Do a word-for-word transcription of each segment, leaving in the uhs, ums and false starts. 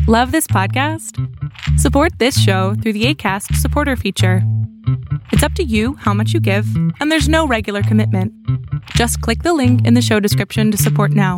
Love this podcast? Support this show through the Acast supporter feature. It's up to you how much you give, and there's no regular commitment. Just click the link in the show description to support now.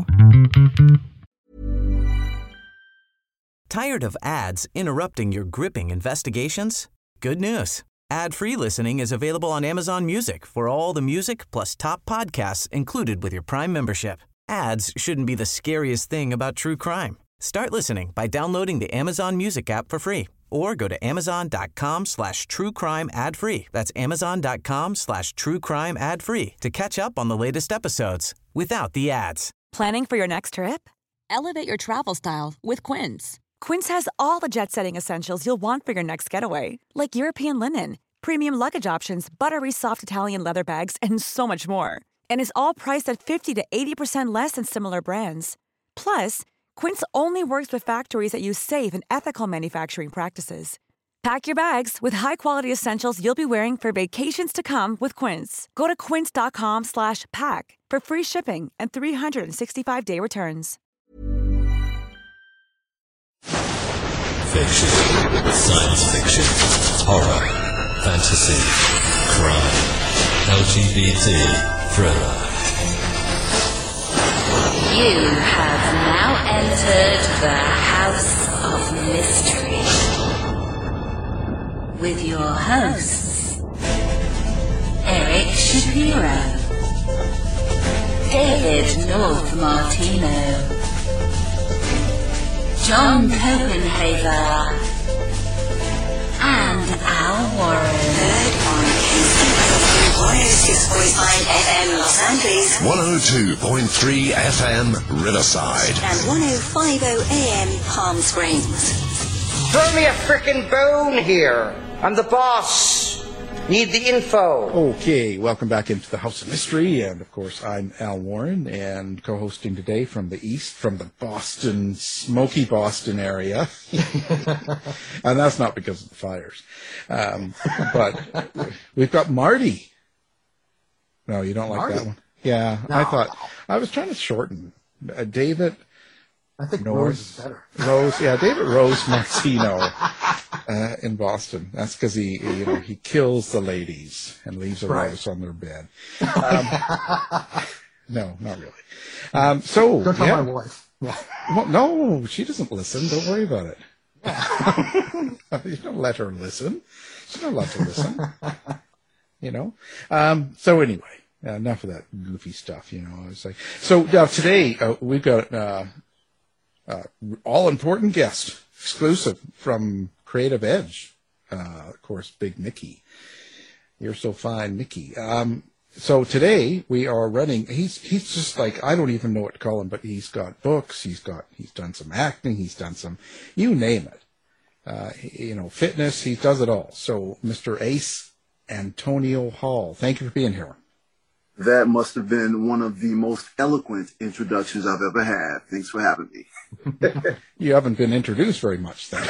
Tired of ads interrupting your gripping investigations? Good news. Ad-free listening is available on Amazon Music for all the music plus top podcasts included with your Prime membership. Ads shouldn't be the scariest thing about true crime. Start listening by downloading the Amazon Music app for free or go to amazon.com slash true crime ad free. That's amazon.com slash true crime ad free to catch up on the latest episodes without the ads. Planning for your next trip? Elevate your travel style with Quince. Quince has all the jet-setting essentials you'll want for your next getaway, like European linen, premium luggage options, buttery soft Italian leather bags, and so much more. And is all priced at fifty to eighty percent less than similar brands. Plus, Quince only works with factories that use safe and ethical manufacturing practices. Pack your bags with high-quality essentials you'll be wearing for vacations to come with Quince. Go to quince.com slash pack for free shipping and three sixty-five day returns. Fiction, science fiction, horror, fantasy, crime, L G B T, thriller. You have now entered the House of Mystery with your hosts, Eric Shapiro, David North Martino, John Copenhaver, and Al Warren. Heard on one oh six point five F M Los Angeles, one oh two point three F M Riverside, and one oh five point oh A M Palm Springs. Throw me a frickin' bone here. I'm the boss. Need the info. Okay, welcome back into the House of Mystery, and of course I'm Al Warren, and co-hosting today from the east, from the Boston, smoky Boston area. And that's not because of the fires. Um, but we've got Marty. No, you don't like Marty? that one? Yeah, No. I thought, I was trying to shorten. Uh, David I think North, Rose is better. Rose, yeah, David Rose Martino uh, in Boston. That's because he, you know, he kills the ladies and leaves a Right. rose on their bed. Um, no, not really. Um, so, Don't tell yeah. my wife. Yeah. Well, no, she doesn't listen. Don't worry about it. You don't let her listen. She's not allowed to listen. You know. Um, so anyway, uh, enough of that goofy stuff. You know, I was like, so now today uh, we've got. Uh, Uh, all-important guest, exclusive from Creative Edge. Uh, of course, Big Mickey. You're so fine, Mickey. Um, so today we are running, he's he's just like, I don't even know what to call him, but he's got books, he's got, he's done some acting, he's done some, you name it. Uh, you know, fitness, he does it all. So, Mister Ace Antonio Hall, thank you for being here. That must have been one of the most eloquent introductions I've ever had. Thanks for having me. You haven't been introduced very much then.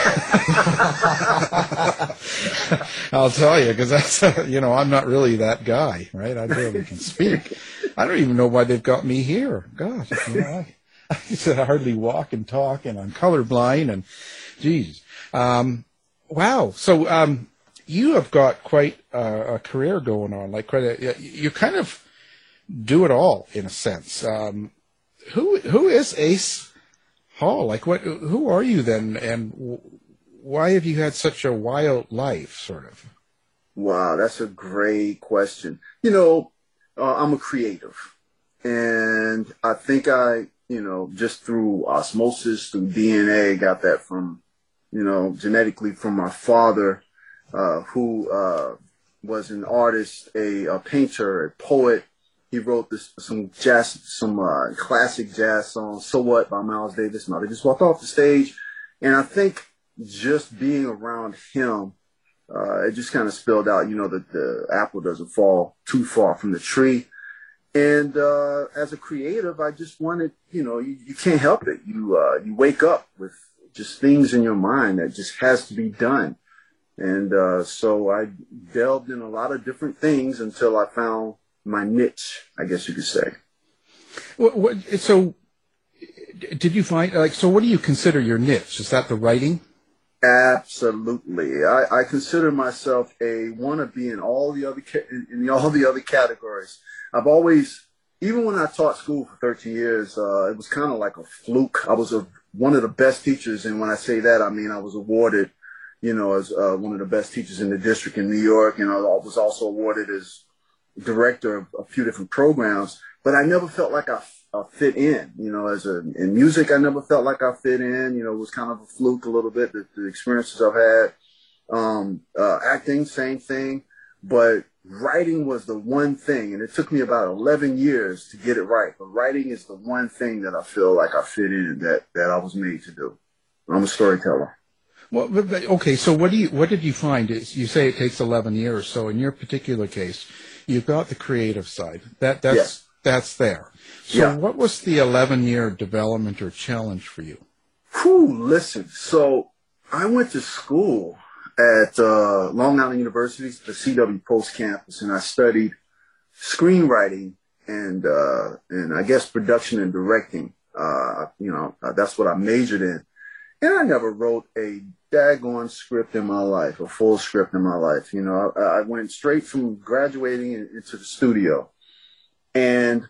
I'll tell you, because that's, uh, you know, I'm not really that guy, right? I barely can speak. I don't even know why they've got me here. God, you know, I, I used to hardly walk and talk, and I'm colorblind, and geez. Um, wow. So um, you have got quite a, a career going on. Like, quite a, you kind of do it all in a sense. Um, who who is Ace Hall? Like, what? Who are you then, and w- why have you had such a wild life, sort of? Wow, that's a great question. You know, uh, I'm a creative, and I think I, you know, just through osmosis, through D N A, got that from, you know, genetically from my father, uh, who uh, was an artist, a, a painter, a poet. He wrote this, some jazz, some uh, classic jazz songs, So What by Miles Davis. Now, they just walked off the stage. And I think just being around him, uh, it just kind of spelled out, you know, that the apple doesn't fall too far from the tree. And uh, as a creative, I just wanted, you know, you, you can't help it. You uh, you wake up with just things in your mind that just has to be done. And uh, so I delved in a lot of different things until I found my niche, I guess you could say. What, what, so did you find, like, so what do you consider your niche? Is that the writing? Absolutely. I, I consider myself a wannabe in all the other ca- in, in all the other categories. I've always, even when I taught school for thirteen years, uh, it was kind of like a fluke. I was a, one of the best teachers, and when I say that, I mean I was awarded, you know, as uh, one of the best teachers in the district in New York, and I was also awarded as director of a few different programs. But I never felt like I, I fit in, you know, as a, in music, I never felt like I fit in, you know, it was kind of a fluke a little bit, the, the experiences I've had. Um, uh, acting, same thing, but writing was the one thing, and it took me about eleven years to get it right. But writing is the one thing that I feel like I fit in, that, that I was made to do. I'm a storyteller. Well, but, but, okay, so what do you, what did you find? Is you say it takes eleven years. So in your particular case, you've got the creative side. That that's yes. that's there. So yeah. What was the eleven year development or challenge for you? Whew, listen. So I went to school at uh, Long Island University, the C W Post campus, and I studied screenwriting and uh, and I guess production and directing. Uh, you know, uh, that's what I majored in. And I never wrote a daggone script in my life, a full script in my life. You know, I, I went straight from graduating into the studio. And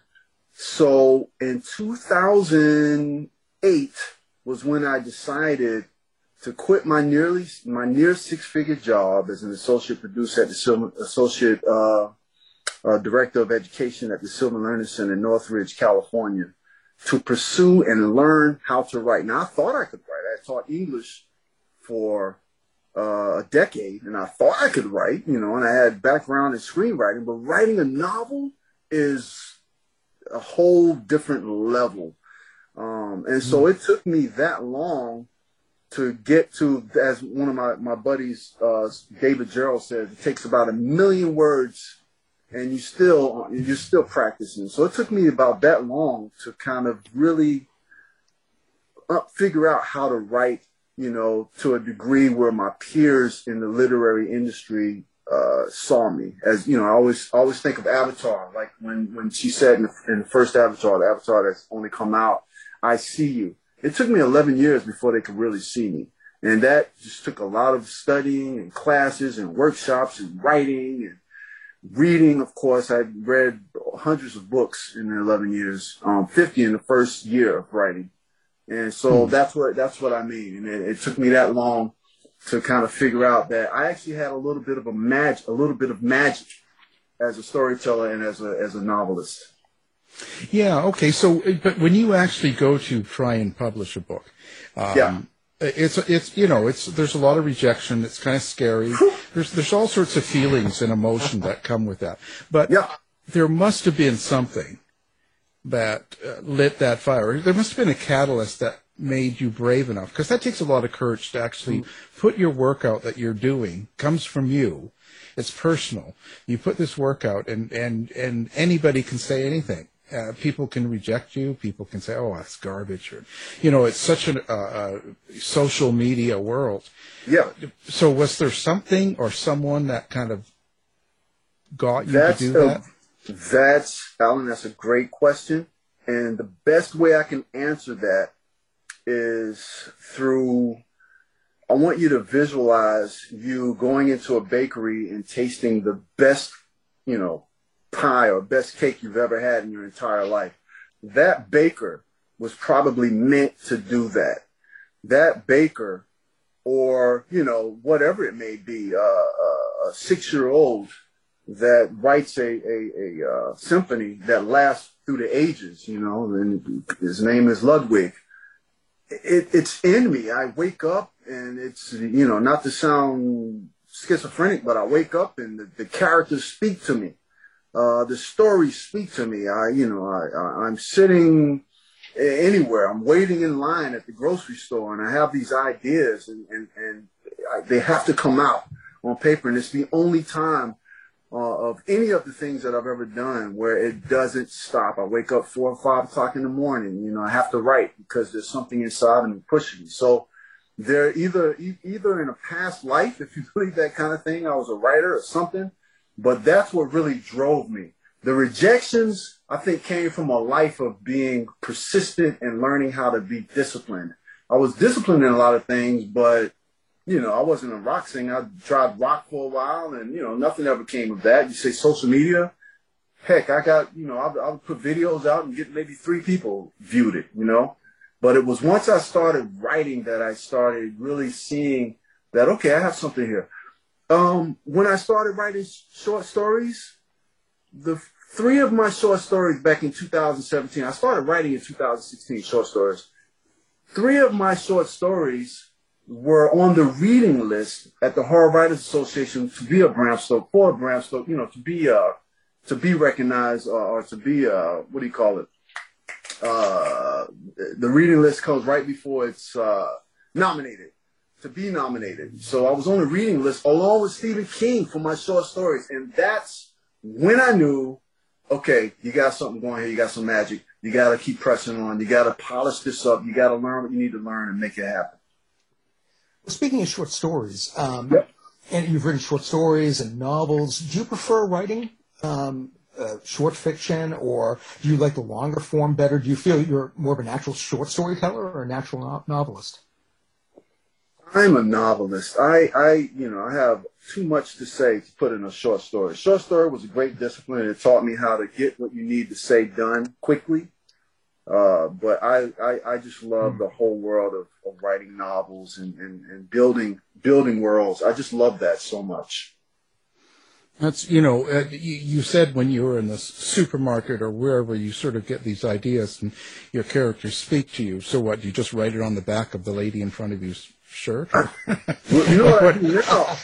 so in two thousand eight was when I decided to quit my nearly my near six-figure job as an associate producer at the Silver, associate uh, uh, director of education at the Silver Learning Center in Northridge, California, to pursue and learn how to write. Now, I thought I could write. I taught English for uh, a decade, and I thought I could write, you know, and I had background in screenwriting, but writing a novel is a whole different level. Um, and so it took me that long to get to, as one of my, my buddies, uh, David Gerald said, it takes about a million words and you still, you're still practicing. So it took me about that long to kind of really uh, figure out how to write, you know, to a degree where my peers in the literary industry uh, saw me. As, you know, I always always think of Avatar, like when, when she said in the, in the first Avatar, the Avatar that's only come out, I see you. It took me eleven years before they could really see me. And that just took a lot of studying and classes and workshops and writing and reading. Of course, I read hundreds of books in the eleven years, um, fifty in the first year of writing. And so hmm. that's what that's what I mean. And it, it took me that long to kind of figure out that I actually had a little bit of a mag, a little bit of magic as a storyteller and as a as a novelist. Yeah. Okay. So, but when you actually go to try and publish a book, um, yeah. It's it's you know it's there's a lot of rejection. It's kind of scary. There's there's all sorts of feelings and emotion that come with that. But yeah. there must have been something that uh, lit that fire. There must have been a catalyst that made you brave enough, because that takes a lot of courage to actually put your work out that you're doing. Comes from you. It's personal. You put this work out, and and and anybody can say anything. Uh, people can reject you. People can say, "Oh, that's garbage," or, you know, it's such a uh, uh, social media world. Yeah. So, was there something or someone that kind of got you that's to do a, that? That's Alan. That's a great question, and the best way I can answer that is through. I want you to visualize you going into a bakery and tasting the best, you know, pie or best cake you've ever had in your entire life. That baker was probably meant to do that. That baker, or, you know, whatever it may be, uh, a six-year-old that writes a, a, a uh, symphony that lasts through the ages, you know, and his name is Ludwig. It, it's in me. I wake up and it's, you know, not to sound schizophrenic, but I wake up and the, the characters speak to me. Uh, the stories speak to me. I, you know, I, I, I'm sitting anywhere. I'm waiting in line at the grocery store, and I have these ideas, and, and, and I, they have to come out on paper. And it's the only time uh, of any of the things that I've ever done where it doesn't stop. I wake up four or five o'clock in the morning. You know, I have to write because there's something inside of me pushing me. So they're either either in a past life, if you believe that kind of thing, I was a writer or something. But that's what really drove me. the rejections, I think, came from a life of being persistent and learning how to be disciplined. I was disciplined in a lot of things, but, you know, I wasn't a rock singer. I tried rock for a while, and, you know, nothing ever came of that. You say social media, heck, I got, you know, I, I would put videos out and get maybe three people viewed it, you know. But it was once I started writing that I started really seeing that, okay, I have something here. Um, when I started writing short stories, the three of my short stories back in two thousand seventeen, I started writing in two thousand sixteen, short stories. Three of my short stories were on the reading list at the Horror Writers Association to be a Bram Stoker, for a Bram Stoker, you know, to be uh, to be recognized or, or to be, uh, what do you call it? Uh, the reading list comes right before it's uh, nominated, to be nominated. So I was on the reading list along with Stephen King for my short stories. And that's when I knew, okay, you got something going here. You got some magic. You got to keep pressing on. You got to polish this up. You got to learn what you need to learn and make it happen. Well, speaking of short stories, um, yep. and you've written short stories and novels, do you prefer writing um, uh, short fiction, or do you like the longer form better? Do you feel you're more of a natural short storyteller or a natural no- novelist? I'm a novelist. I, I, you know, I have too much to say to put in a short story. Short story was a great discipline. It taught me how to get what you need to say done quickly. Uh, but I, I, I just love mm. the whole world of, of writing novels and, and, and building building worlds. I just love that so much. That's, you know, uh, you, you said when you were in the supermarket or wherever you sort of get these ideas and your characters speak to you. So what, you just write it on the back of the lady in front of you's shirt? Well, you know what I mean now?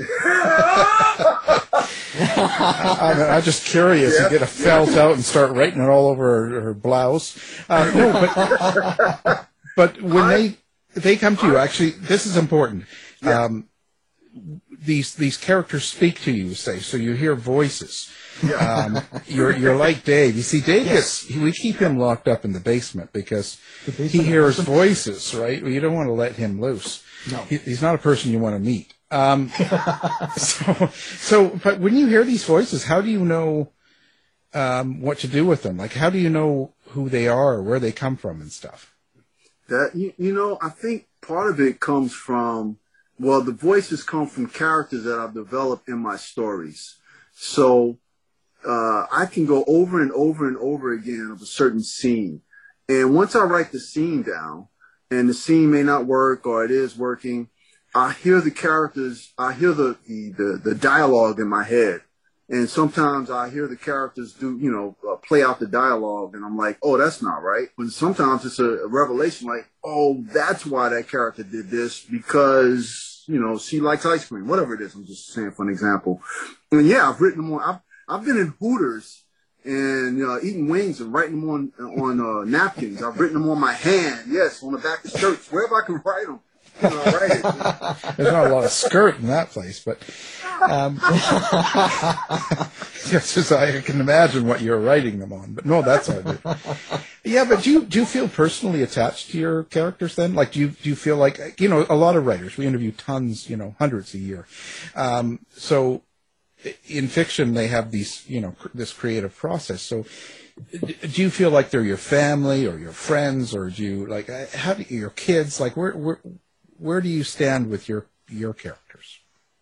I'm, I'm just curious. Yeah, you get a felt yeah. out and start writing it all over her, her blouse. Uh, no, but but when I, they they come to you, actually, this is important. Yeah. Um, these these characters speak to you, say, so you hear voices. Yeah. Um, you're you're like Dave. You see, Dave yes. gets, we keep him locked up in the basement because the basement he hears voices, right? Well, you don't want to let him loose. No, he, he's not a person you want to meet. Um, so, so, but when you hear these voices, how do you know um, what to do with them? Like, how do you know who they are, where they come from, and stuff? That you, you know, I think part of it comes from, well, the voices come from characters that I've developed in my stories. So uh, I can go over and over and over again of a certain scene, and once I write the scene down, and the scene may not work or it is working, I hear the characters, I hear the, the, the, the dialogue in my head. And sometimes I hear the characters do, you know, uh, play out the dialogue, and I'm like, oh, that's not right. But sometimes it's a, a revelation like, oh, that's why that character did this, because, you know, she likes ice cream, whatever it is. I'm just saying for an example. And yeah, I've written them on, I've, I've been in Hooters and uh, eating wings and writing them on, on uh, napkins. I've written them on my hand, yes, on the back of shirts, wherever I can write them. You know, write it. There's not a lot of skirt in that place, but um, just I can imagine what you're writing them on. But no, that's all good. Yeah, but do you do you feel personally attached to your characters then? Like, do you do you feel like, you know, a lot of writers, we interview tons, you know, hundreds a year. Um, so in fiction, they have these, you know, cr- this creative process. So do you feel like they're your family or your friends, or do you like how do you, your kids? Like, where where where do you stand with your your characters?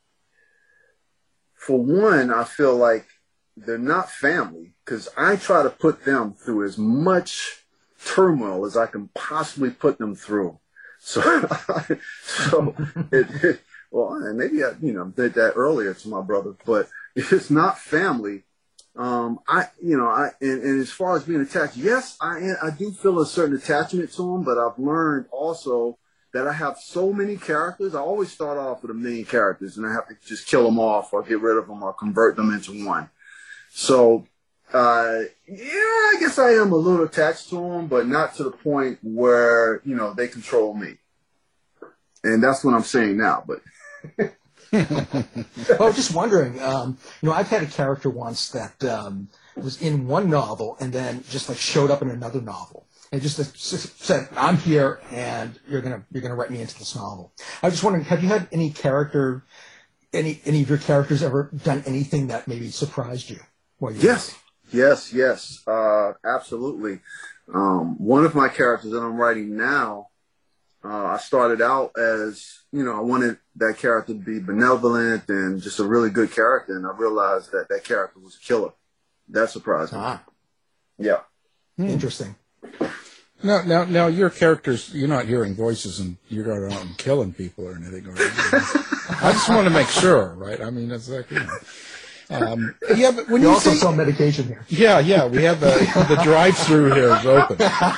For one, I feel like they're not family because I try to put them through as much turmoil as I can possibly put them through. So, so it, it, well, and maybe I, you know, did that earlier to my brother, but if it's not family, um, I, you know, I, and, and as far as being attached, yes, I, I do feel a certain attachment to them, but I've learned also that I have so many characters. I always start off with a million characters, and I have to just kill them off or get rid of them or convert them into one. So, uh, yeah, I guess I am a little attached to them, but not to the point where, you know, they control me. And that's what I'm saying now, but. Well, just wondering, um, you know, I've had a character once that um, was in one novel and then just like showed up in another novel. And just said, "I'm here, and you're gonna you're gonna write me into this novel." I was just wondering, have you had any character, any any of your characters ever done anything that maybe surprised you? While you yes, yes, yes, uh, absolutely. Um, one of my characters that I'm writing now, uh, I started out as, you know, I wanted that character to be benevolent and just a really good character, and I realized that that character was a killer. That surprised me. Ah. Yeah. Hmm. Interesting. Now, now, now, your characters, you're not hearing voices and you're going out and killing people or anything. Or anything. I just want to make sure, right? I mean, it's like, you know. Um, yeah, but when you, you also say, sell medication here. Yeah, yeah, we have the the drive-through here is open.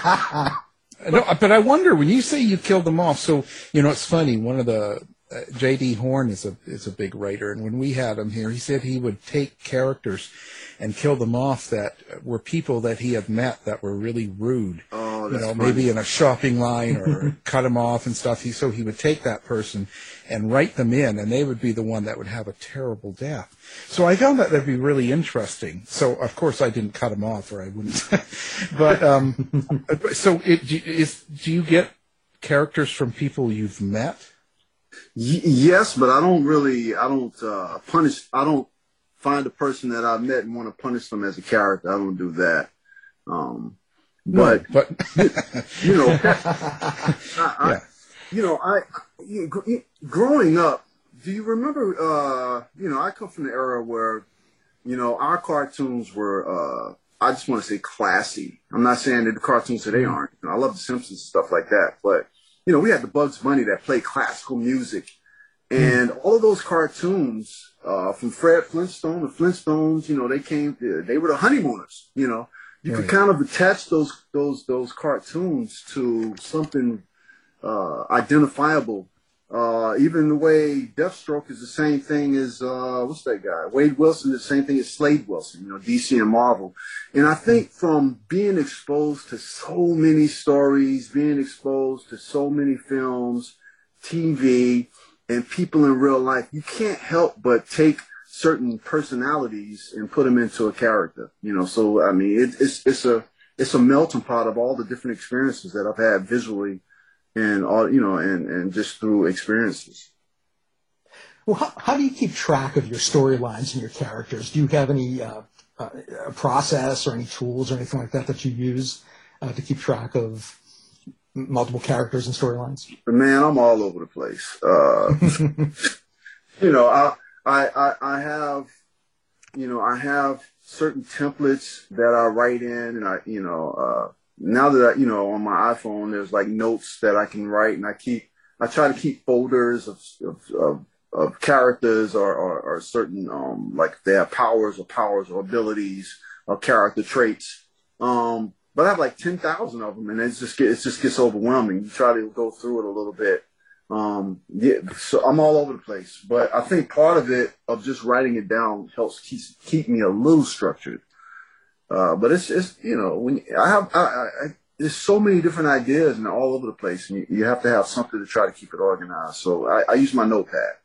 No, but I wonder when you say you killed them off. So you know, it's funny. One of the uh, J D Horn is a is a big writer, and when we had him here, he said he would take characters and kill them off that were people that he had met that were really rude. Oh, you know, funny. maybe in a shopping line or cut them off and stuff. He, so he would take that person and write them in, and they would be the one that would have a terrible death. So I found that that'd be really interesting. So of course I didn't cut them off, or I wouldn't. But um, so it, is do you get characters from people you've met? Y- yes, but I don't really. I don't uh, punish. I don't find a person that I've met and want to punish them as a character. I don't do that. Um, but, no, but you, you know, I, I, yeah. you know, I, you, growing up, do you remember, uh, you know, I come from the era where, you know, our cartoons were, uh, I just want to say classy. I'm not saying that the cartoons today aren't. You know, I love The Simpsons and stuff like that. But, you know, we had the Bugs Bunny that played classical music. And all of those cartoons, uh, from Fred Flintstone, the Flintstones, you know, they came, they were the honeymooners, you know. You right. could kind of attach those, those, those cartoons to something, uh, identifiable. Uh, even the way Deathstroke is the same thing as, uh, what's that guy? Wade Wilson is the same thing as Slade Wilson, you know, D C and Marvel. And I think from being exposed to so many stories, being exposed to so many films, T V, and people in real life, you can't help but take certain personalities and put them into a character, you know. So I mean, it, it's it's a it's a melting pot of all the different experiences that I've had visually, and all you know, and and just through experiences. Well, how, how do you keep track of your storylines and your characters? Do you have any uh, uh, process or any tools or anything like that that you use uh, to keep track of multiple characters and storylines? Man, I'm all over the place. Uh, you know, I, I, I, I have, you know, I have certain templates that I write in, and I, you know, uh, now that I, you know, on my iPhone, there's like notes that I can write, and I keep, I try to keep folders of, of, of, of characters or, or, or certain, um, like if they have powers or powers or abilities or character traits. Um, But I have like ten thousand of them, and it's just get, it just gets overwhelming. You try to go through it a little bit. Um, yeah, so I'm all over the place. But I think part of it, of just writing it down, helps keep keep me a little structured. Uh, but it's it's you know when I have I, I, I, there's so many different ideas and they're all over the place, and you, you have to have something to try to keep it organized. So I, I use my notepad.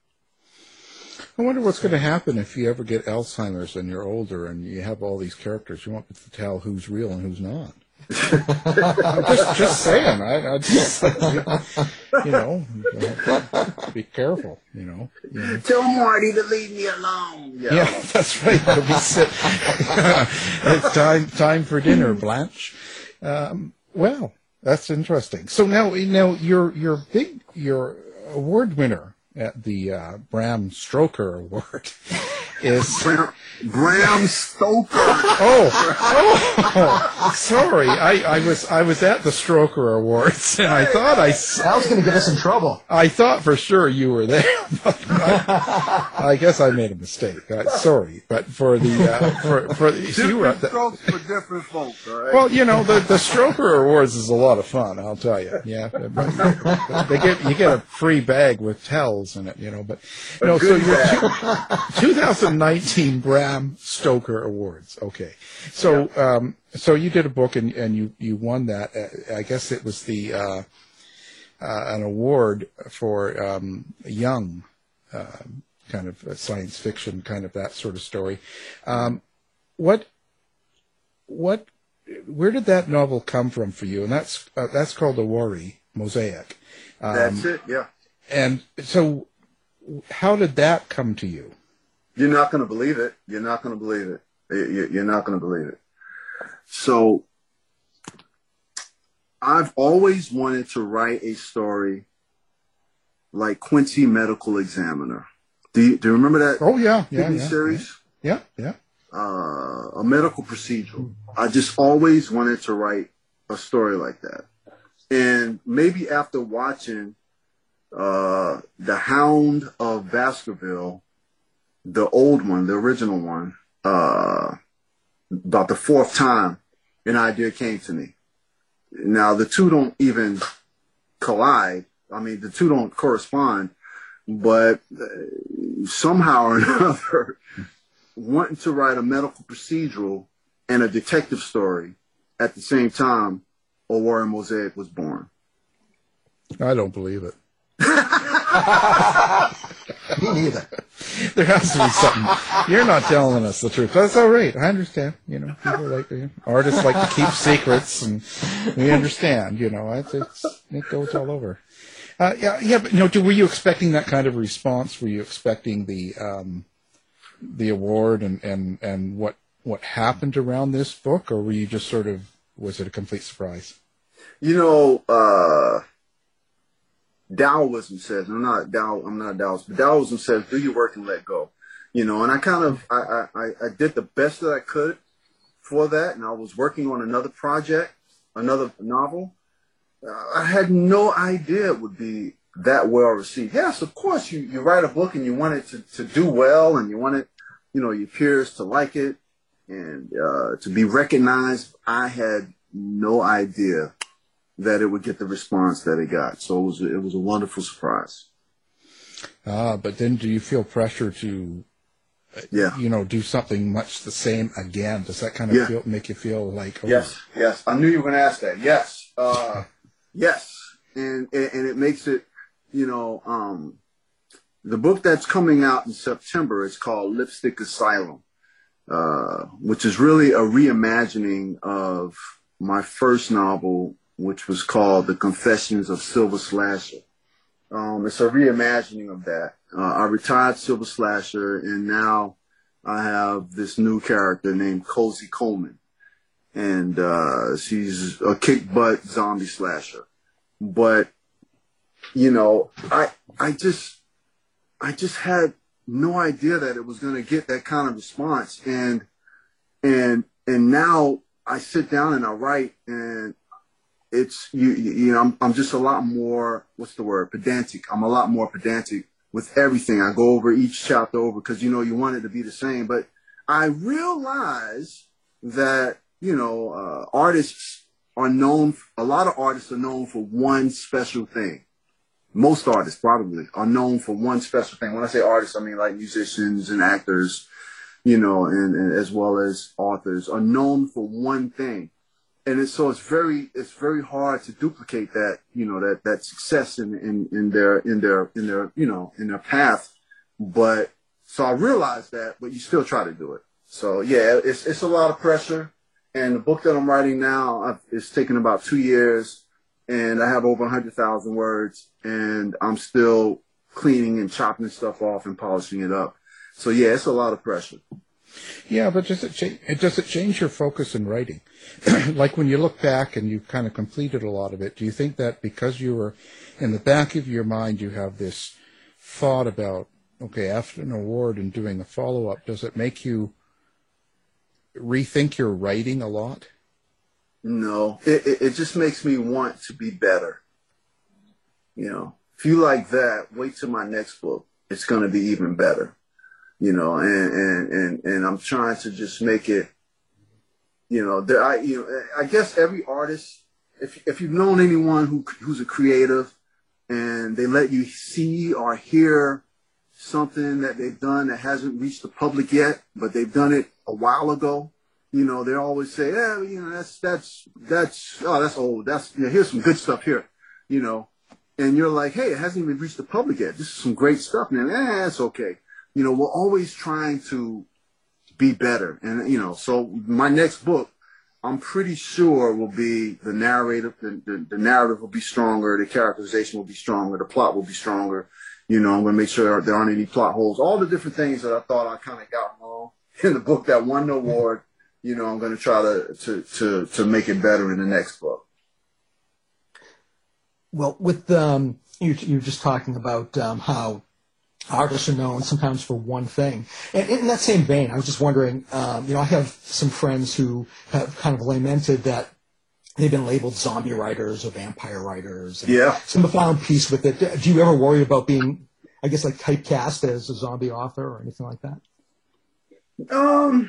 I wonder what's going to happen if you ever get Alzheimer's and you're older and you have all these characters. You won't be able to tell who's real and who's not. just, just saying. I, I just, you know, be careful. You know. You know. Tell Marty to leave me alone. Yeah, yeah that's right. He'll be sit- it's time time for dinner, Blanche. Um, well, that's interesting. So now, now your your big your award winner at the uh, Bram Stoker Award is Bram, Bram Stoker. Oh, oh, sorry. I, I was I was at the Stroker Awards, and I thought I that was going to get us in trouble. I thought for sure you were there. But I, I guess I made a mistake. Uh, sorry, but for the uh, for for the, different you were at the, strokes for different folks. All right? Well, you know the the Stroker Awards is a lot of fun. I'll tell you. Yeah, they get you get a free bag with tells in it. You know, but no. So your two, twenty nineteen Bram Stoker Awards. Okay, so um, so you did a book and, and you, you won that. Uh, I guess it was the uh, uh, an award for um, young uh, kind of science fiction, kind of that sort of story. Um, what what where did that novel come from for you? And that's uh, that's called Awari Mosaic. Um, That's it. Yeah. And so, how did that come to you? You're not going to believe it. You're not going to believe it. You're not going to believe it. So I've always wanted to write a story like Quincy Medical Examiner. Do you, do you remember that? Oh, yeah. Yeah. T V yeah, series? Yeah. Yeah. Uh, a medical procedural. I just always wanted to write a story like that. And maybe after watching uh, The Hound of Baskerville, the old one, the original one, uh, about the fourth time, an idea came to me. Now, the two don't even collide. I mean, the two don't correspond, but uh, somehow or another, wanting to write a medical procedural and a detective story at the same time, A War in Mosaic was born. I don't believe it. Me neither. There has to be something. You're not telling us the truth. That's all right. I understand. You know, people like to, artists like to keep secrets, and we understand. You know, it's, it's it goes all over. Uh, yeah, yeah. But you know, were you expecting that kind of response? Were you expecting the um, the award and, and, and what what happened around this book, or were you just sort of, was it a complete surprise? You know, uh, Taoism says, I'm not Tao, I'm not Taoist, but Taoism says, do your work and let go. You know, and I kind of, I, I, I did the best that I could for that, and I was working on another project, another novel. Uh, I had no idea it would be that well received. Yes, of course, you, you write a book and you want it to, to do well, and you want it, you know, your peers to like it and uh, to be recognized. I had no idea that it would get the response that it got. So it was, it was a wonderful surprise. Ah, but then do you feel pressure to, yeah, you know, do something much the same again? Does that kind of yeah. feel, make you feel like, oh. Yes, yes. I knew you were going to ask that. Yes. Uh, yes. And, and it makes it, you know, um, the book that's coming out in September is called Lipstick Asylum, uh, which is really a reimagining of my first novel, which was called The Confessions of Silver Slasher. Um, it's a reimagining of that. Uh, I retired Silver Slasher, and now I have this new character named Cozy Coleman. And uh, she's a kick-butt zombie slasher. But, you know, I I just I just had no idea that it was going to get that kind of response. And and and now I sit down and I write, and it's, you, you know, I'm, I'm just a lot more, what's the word, pedantic. I'm a lot more pedantic with everything. I go over each chapter over because, you know, you want it to be the same. But I realize that, you know, uh, artists are known, a lot of artists are known for one special thing. Most artists probably are known for one special thing. When I say artists, I mean like musicians and actors, you know, and, and as well as authors are known for one thing. And it's, so it's very, it's very hard to duplicate that, you know, that, that success in, in, in their, in their, in their, you know, in their path. But so I realized that, but you still try to do it. So yeah, it's, it's a lot of pressure. And the book that I'm writing now, I've, it's taken about two years and I have over a hundred thousand words, and I'm still cleaning and chopping stuff off and polishing it up. So yeah, it's a lot of pressure. Yeah, but does it change, does it change your focus in writing? Like when you look back and you've kind of completed a lot of it, do you think that because you were in the back of your mind, you have this thought about, okay, after an award and doing a follow-up, does it make you rethink your writing a lot? No, it, it, it just makes me want to be better. You know, if you like that, wait till my next book. It's going to be even better. You know, and, and, and, and I'm trying to just make it, you know, there, I, you know, I guess every artist, if, if you've known anyone who, who's a creative and they let you see or hear something that they've done that hasn't reached the public yet, but they've done it a while ago, you know, they always say, yeah, you know, that's, that's, that's, oh, that's old. That's, you know, here's some good stuff here, you know, and you're like, hey, it hasn't even reached the public yet. This is some great stuff, man. Eh, it's okay. You know, we're always trying to be better. And, you know, so my next book, I'm pretty sure will be the narrative, the, the, the narrative will be stronger, the characterization will be stronger, the plot will be stronger. You know, I'm going to make sure there aren't any plot holes, all the different things that I thought I kind of got wrong. in the book that won the award, you know, I'm going to try to, to, to, to make it better in the next book. Well, with um, you, you were just talking about um, how artists are known sometimes for one thing. And in that same vein, I was just wondering, um, you know, I have some friends who have kind of lamented that they've been labeled zombie writers or vampire writers. And yeah. Some have found peace with it. Do you ever worry about being, I guess, like typecast as a zombie author or anything like that? Um,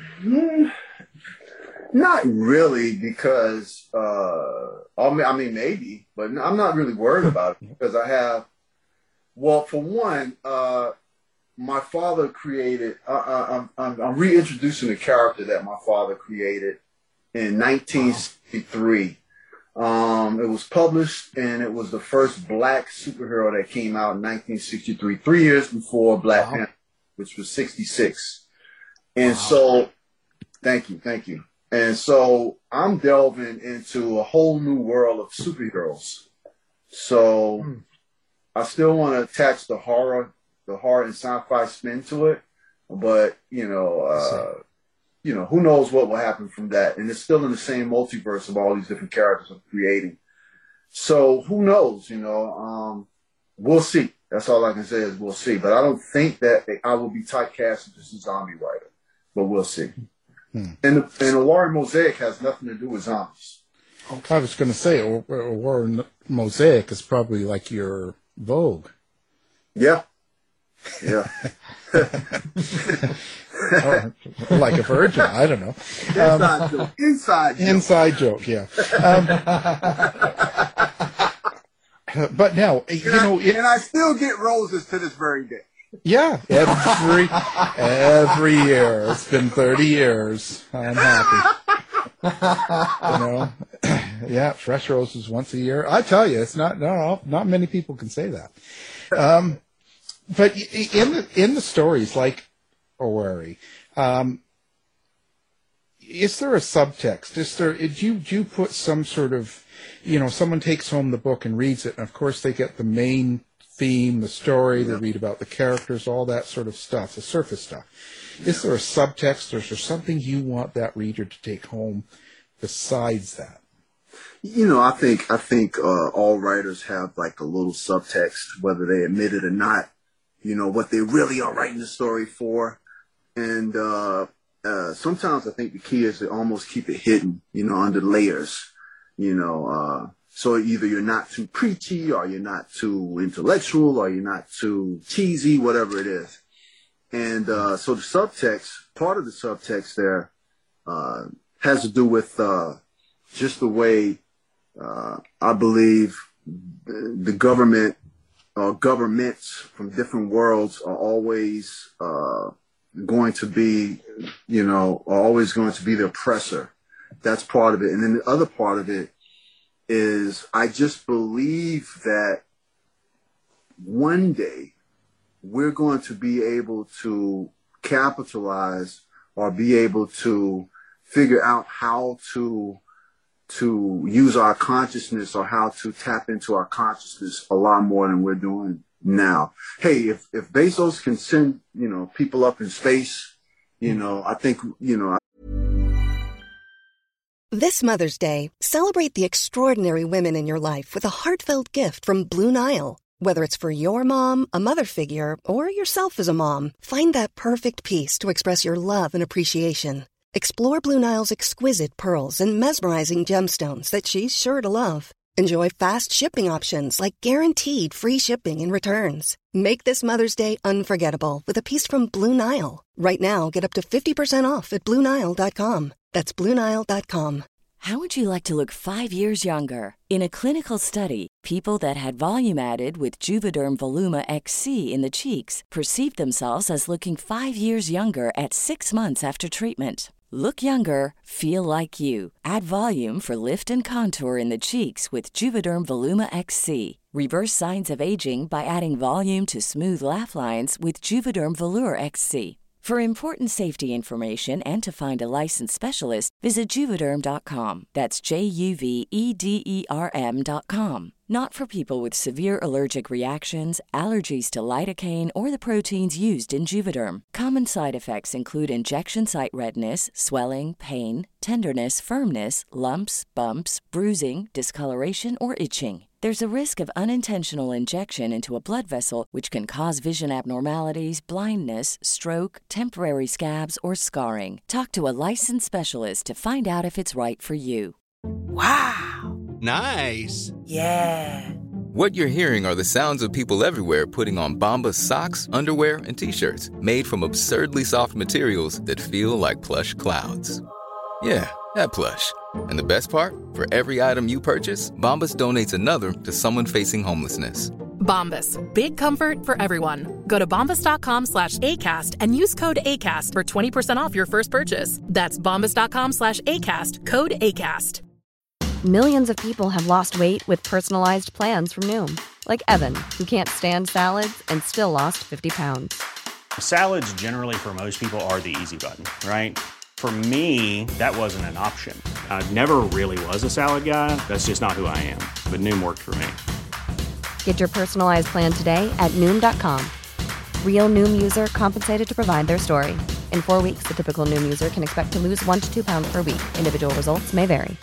not really, because, uh, I mean, I mean, maybe, but I'm not really worried about it because I have, well, for one, uh, my father created, uh, I'm, I'm reintroducing a character that my father created in nineteen sixty-three. Um, it was published, and it was the first black superhero that came out in nineteen sixty-three, three years before Black wow. Panther, which was sixty-six. And wow. so, thank you, thank you. And so I'm delving into a whole new world of superheroes. So hmm. I still want to attach the horror, the horror and sci-fi spin to it, but you know, uh, you know, who knows what will happen from that? And it's still in the same multiverse of all these different characters I'm creating. So who knows? You know, um, we'll see. That's all I can say is we'll see. But I don't think that I will be typecast as a zombie writer. But we'll see. Hmm. And the, and the War Mosaic has nothing to do with zombies. Okay. I was going to say, a, a War Mosaic is probably like your Vogue. Yeah. Yeah. Or like a virgin, I don't know. Um, inside joke. Inside joke. Inside joke, yeah. Um, but now, you and know... I, it, and I still get roses to this very day. Yeah, every every year. It's been thirty years. I'm happy. You know, yeah, fresh roses once a year. I tell you, it's not no, not many people can say that. Um, but in the in the stories like Owari, um, is there a subtext? Is there? Did you do you put some sort of, you know, someone takes home the book and reads it, and of course they get the main theme, the story, they read about the characters, all that sort of stuff, the surface stuff. Is there a subtext, or is there something you want that reader to take home besides that? You know, I think I think uh, all writers have like a little subtext, whether they admit it or not. You know, what they really are writing the story for. And uh, uh, sometimes I think the key is to almost keep it hidden, you know, under layers, you know, uh, so either you're not too preachy, or you're not too intellectual, or you're not too cheesy, whatever it is. And uh, so the subtext, part of the subtext there, uh, has to do with uh, just the way uh, I believe the government or governments from different worlds are always uh, going to be, you know, are always going to be the oppressor. That's part of it. And then the other part of it is I just believe that one day we're going to be able to capitalize or be able to figure out how to to use our consciousness or how to tap into our consciousness a lot more than we're doing now. Hey, if, if Bezos can send, you know, people up in space, you know, I think, you know, This Mother's Day, celebrate the extraordinary women in your life with a heartfelt gift from Blue Nile. Whether it's for your mom, a mother figure, or yourself as a mom, find that perfect piece to express your love and appreciation. Explore Blue Nile's exquisite pearls and mesmerizing gemstones that she's sure to love. Enjoy fast shipping options like guaranteed free shipping and returns. Make this Mother's Day unforgettable with a piece from Blue Nile. Right now, get up to fifty percent off at Blue Nile dot com. That's Blue Nile dot com. How would you like to look five years younger? In a clinical study, people that had volume added with Juvederm Voluma X C in the cheeks perceived themselves as looking five years younger at six months after treatment. Look younger, feel like you. Add volume for lift and contour in the cheeks with Juvederm Voluma X C. Reverse signs of aging by adding volume to smooth laugh lines with Juvederm Volure X C. For important safety information and to find a licensed specialist, visit Juvederm dot com. That's J U V E D E R M dot com. Not for people with severe allergic reactions, allergies to lidocaine, or the proteins used in Juvederm. Common side effects include injection site redness, swelling, pain, tenderness, firmness, lumps, bumps, bruising, discoloration, or itching. There's a risk of unintentional injection into a blood vessel, which can cause vision abnormalities, blindness, stroke, temporary scabs, or scarring. Talk to a licensed specialist to find out if it's right for you. Wow. Nice. Yeah. What you're hearing are the sounds of people everywhere putting on Bombas socks, underwear, and T-shirts made from absurdly soft materials that feel like plush clouds. Yeah, that plush. And the best part? For every item you purchase, Bombas donates another to someone facing homelessness. Bombas. Big comfort for everyone. Go to bombas.com slash ACAST and use code ACAST for twenty percent off your first purchase. That's bombas.com slash ACAST. Code ACAST. Millions of people have lost weight with personalized plans from Noom. Like Evan, who can't stand salads and still lost fifty pounds. Salads generally for most people are the easy button, right? For me, that wasn't an option. I never really was a salad guy. That's just not who I am. But Noom worked for me. Get your personalized plan today at Noom dot com. Real Noom user compensated to provide their story. In four weeks, the typical Noom user can expect to lose one to two pounds per week. Individual results may vary.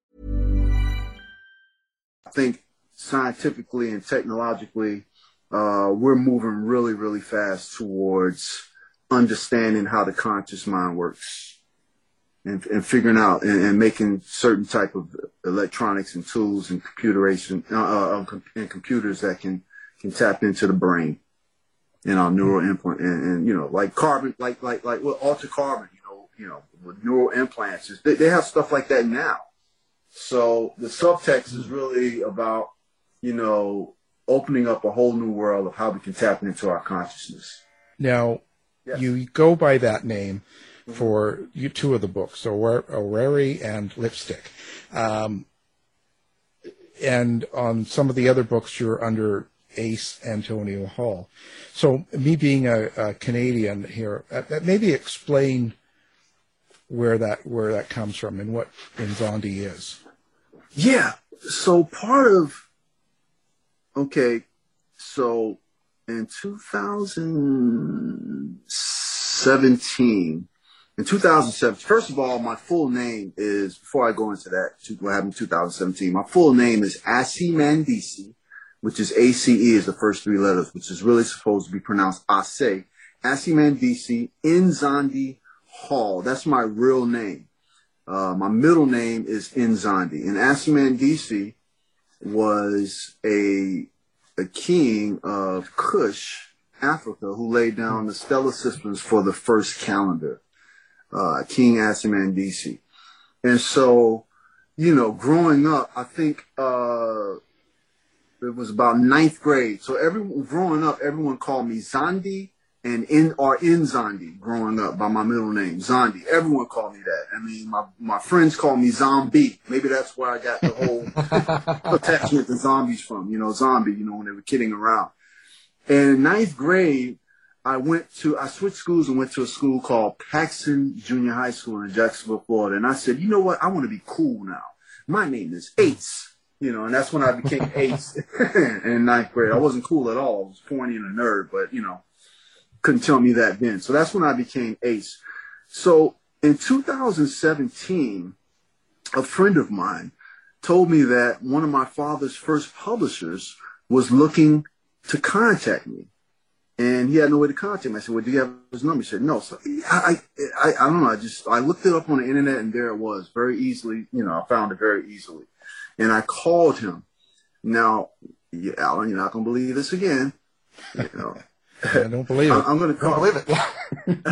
I think scientifically and technologically, uh, we're moving really, really fast towards understanding how the conscious mind works and, and figuring out and, and making certain type of electronics and tools and computeration uh, uh, and computers that can, can tap into the brain and our neural implant and, and, you know, like carbon, like, like, like, well, alter carbon, you know, you know, with neural implants, they, they have stuff like that now. So the subtext is really about, you know, opening up a whole new world of how we can tap into our consciousness. Now, yes. You go by that name for you two of the books, so Orrery and Lipstick. Um, and on some of the other books, you're under Ace Antonio Hall. So me being a, a Canadian here, uh, maybe explain where that where that comes from and what Inzandi is. Yeah. So part of, okay, so in two thousand seventeen, in two thousand seventeen, first of all, my full name is, before I go into that, what happened in two thousand seventeen, my full name is Asi Mandisi, which is A C E is the first three letters, which is really supposed to be pronounced Ase. Asi Mandisi Inzandi Hall. That's my real name. Uh, my middle name is Inzandi. And Asi Mandisi was a, a king of Kush, Africa, who laid down the stellar systems for the first calendar, uh, King Asi Mandisi. And so, you know, growing up, I think uh, it was about ninth grade. So everyone growing up, everyone called me Zandi and in or Inzandi growing up by my middle name, Zandi. Everyone called me that. I mean, my, my friends called me Zombie. Maybe that's where I got the whole attachment to zombies from, you know, zombie, you know, when they were kidding around. And in ninth grade, I went to, I switched schools and went to a school called Paxton Junior High School in Jacksonville, Florida. And I said, you know what? I want to be cool now. My name is Ace, you know, and that's when I became Ace in ninth grade. I wasn't cool at all. I was corny and a nerd, but, you know, couldn't tell me that then. So that's when I became Ace. So in two thousand seventeen, a friend of mine told me that one of my father's first publishers was looking to contact me. And he had no way to contact me. I said, well, do you have his number? He said, no. So I, I, I don't know. I just, I looked it up on the internet and there it was very easily. You know, I found it very easily. And I called him. Now, yeah, Alan, you're not going to believe this again. You know. I don't believe it. I, I'm going to call. I don't believe it.